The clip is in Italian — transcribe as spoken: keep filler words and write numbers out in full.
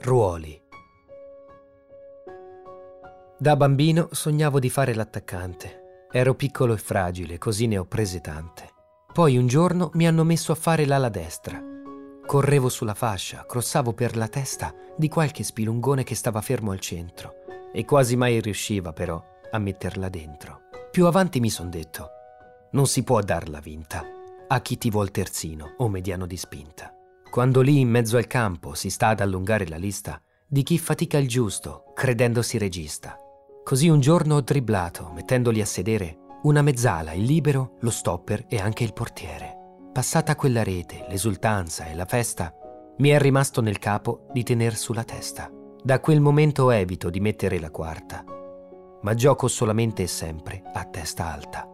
Ruoli. Da bambino sognavo di fare l'attaccante. Ero piccolo e fragile, così ne ho prese tante. Poi un giorno mi hanno messo a fare l'ala destra. Correvo sulla fascia, crossavo per la testa di qualche spilungone che stava fermo al centro e quasi mai riusciva però a metterla dentro. Più avanti mi son detto: non si può darla vinta a chi ti vuol terzino o mediano di spinta. Quando lì in mezzo al campo si sta ad allungare la lista di chi fatica il giusto, credendosi regista. Così un giorno ho dribblato, mettendoli a sedere, una mezzala, il libero, lo stopper e anche il portiere. Passata quella rete, l'esultanza e la festa, mi è rimasto nel capo di tener sulla testa. Da quel momento evito di mettere la quarta, ma gioco solamente e sempre a testa alta.